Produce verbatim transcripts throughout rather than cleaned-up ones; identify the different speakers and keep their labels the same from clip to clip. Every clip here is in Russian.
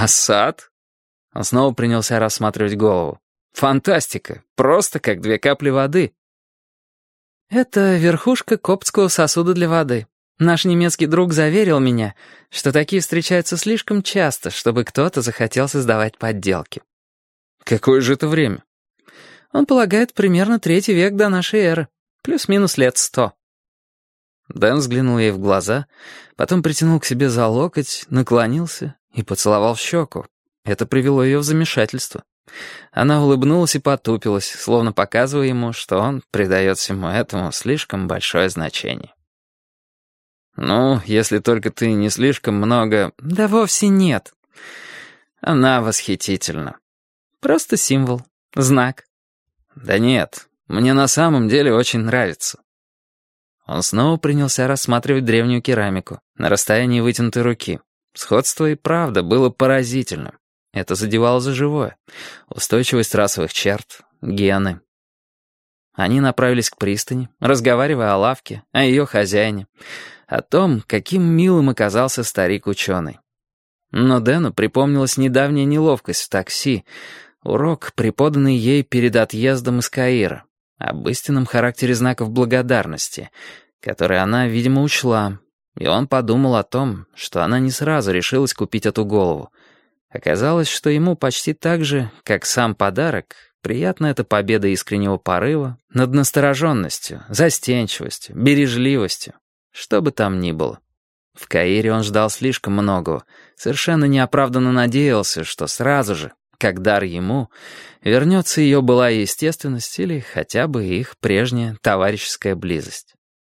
Speaker 1: А сад? Он снова принялся рассматривать голову. Фантастика, просто как две капли воды. Это верхушка коптского сосуда для воды. Наш немецкий друг заверил меня, что такие встречаются слишком часто, чтобы кто-то захотел создавать подделки. Какое же это время? Он полагает, примерно третий век до нашей эры. Плюс-минус лет сто. Дэн взглянул ей в глаза, потом притянул к себе за локоть, наклонился и поцеловал в щеку. Это привело ее в замешательство. Она улыбнулась и потупилась, словно показывая ему, что он придает всему этому слишком большое значение. «Ну, если только ты не слишком много...» «Да вовсе нет. Она восхитительна. Просто символ, знак». «Да нет, мне на самом деле очень нравится». Он снова принялся рассматривать древнюю керамику на расстоянии вытянутой руки. Сходство и правда было поразительным. Это задевало за живое. Устойчивость расовых черт, гены. Они направились к пристани, разговаривая о лавке, о ее хозяине, о том, каким милым оказался старик-ученый. Но Дэну припомнилась недавняя неловкость в такси, урок, преподанный ей перед отъездом из Каира, об истинном характере знаков благодарности, который она, видимо, учла, и он подумал о том, что она не сразу решилась купить эту голову. Оказалось, что ему почти так же, как сам подарок, приятна эта победа искреннего порыва над настороженностью, застенчивостью, бережливостью, что бы там ни было. В Каире он ждал слишком многого, совершенно неоправданно надеялся, что сразу же, как дар ему, вернется ее былая естественность или хотя бы их прежняя товарищеская близость.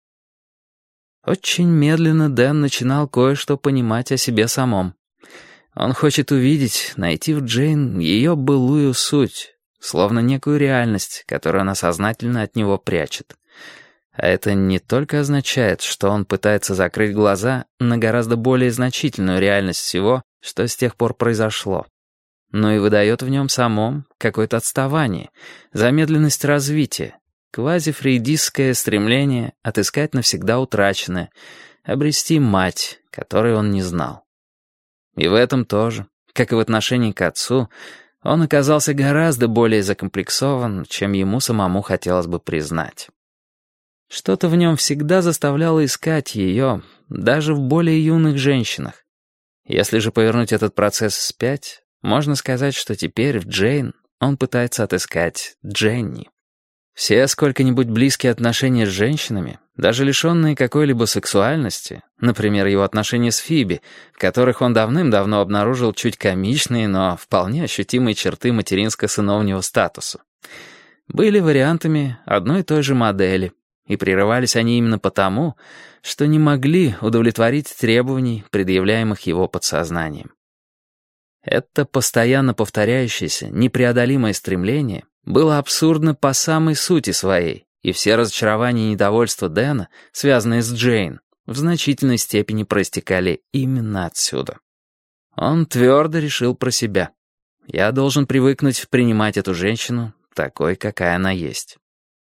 Speaker 1: Очень медленно Дэн начинал кое-что понимать о себе самом. Он хочет увидеть, найти в Джейн ее былую суть, словно некую реальность, которую она сознательно от него прячет. А это не только означает, что он пытается закрыть глаза на гораздо более значительную реальность всего, что с тех пор произошло, но и выдает в нем самом какое-то отставание, замедленность развития, квазифрейдистское стремление отыскать навсегда утраченное, обрести мать, которой он не знал. И в этом тоже, как и в отношении к отцу, он оказался гораздо более закомплексован, чем ему самому хотелось бы признать. Что-то в нем всегда заставляло искать ее, даже в более юных женщинах. Если же повернуть этот процесс вспять, можно сказать, что теперь в Джейн он пытается отыскать Дженни. Все сколько-нибудь близкие отношения с женщинами, даже лишенные какой-либо сексуальности, например, его отношения с Фиби, в которых он давным-давно обнаружил чуть комичные, но вполне ощутимые черты материнско-сыновнего статуса, были вариантами одной и той же модели, и прерывались они именно потому, что не могли удовлетворить требований, предъявляемых его подсознанием. Это постоянно повторяющееся, непреодолимое стремление было абсурдно по самой сути своей, и все разочарования и недовольства Дэна, связанные с Джейн, в значительной степени проистекали именно отсюда. Он твердо решил про себя. Я должен привыкнуть принимать эту женщину такой, какая она есть.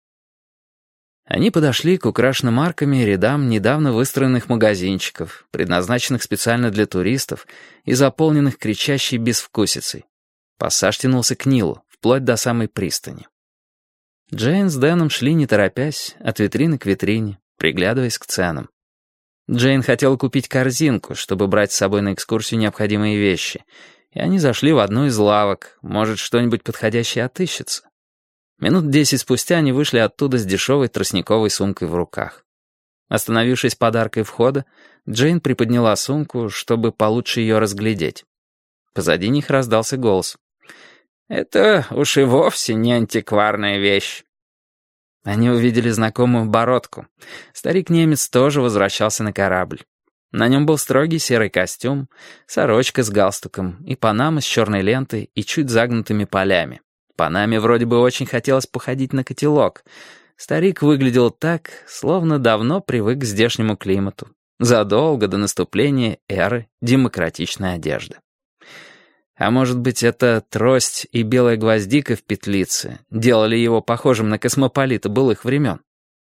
Speaker 1: Они подошли к украшенным арками рядам недавно выстроенных магазинчиков, предназначенных специально для туристов и заполненных кричащей безвкусицей. Пассаж тянулся к Нилу, вплоть до самой пристани. Джейн с Дэном шли не торопясь, от витрины к витрине, приглядываясь к ценам. Джейн хотела купить корзинку, чтобы брать с собой на экскурсию необходимые вещи, и они зашли в одну из лавок, может, что-нибудь подходящее отыщется. Минут десять спустя они вышли оттуда с дешевой тростниковой сумкой в руках. Остановившись под аркой входа, Джейн приподняла сумку, чтобы получше ее разглядеть. Позади них раздался голос. «Это уж и вовсе не антикварная вещь». Они увидели знакомую бородку. Старик-немец тоже возвращался на корабль. На нем был строгий серый костюм, сорочка с галстуком и панама с черной лентой и чуть загнутыми полями. Панаме вроде бы очень хотелось походить на котелок. Старик выглядел так, словно давно привык к здешнему климату, задолго до наступления эры демократичной одежды. А может быть, это трость и белая гвоздика в петлице делали его похожим на космополита былых времен?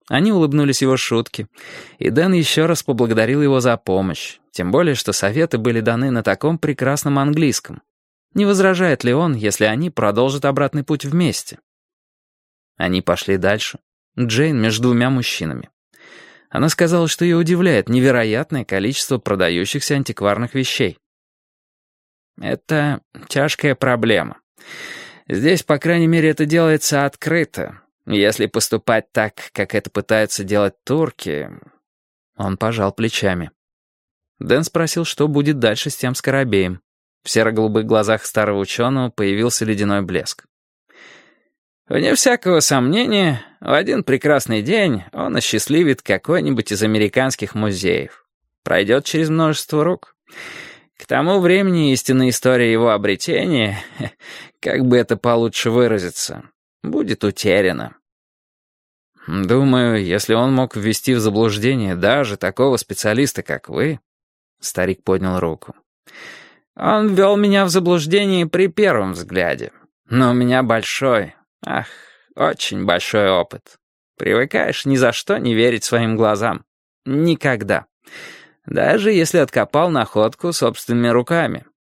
Speaker 1: Они улыбнулись его шутке, и Дэн еще раз поблагодарил его за помощь, тем более, что советы были даны на таком прекрасном английском. Не возражает ли он, если они продолжат обратный путь вместе? Они пошли дальше. Джейн между двумя мужчинами. Она сказала, что ее удивляет невероятное количество продающихся антикварных вещей. «Это тяжкая проблема. Здесь, по крайней мере, это делается открыто. Если поступать так, как это пытаются делать турки...» Он пожал плечами. Дэн спросил, что будет дальше с тем скоробеем. В серо-голубых глазах старого ученого появился ледяной блеск. «Вне всякого сомнения, в один прекрасный день он осчастливит какой-нибудь из американских музеев. Пройдет через множество рук. К тому времени истинная история его обретения, как бы это получше выразиться, будет утеряна». «Думаю, если он мог ввести в заблуждение даже такого специалиста, как вы...» Старик поднял руку. «Он ввел меня в заблуждение при первом взгляде. Но у меня большой, ах, очень большой опыт. Привыкаешь ни за что не верить своим глазам. Никогда. Даже если откопал находку собственными руками.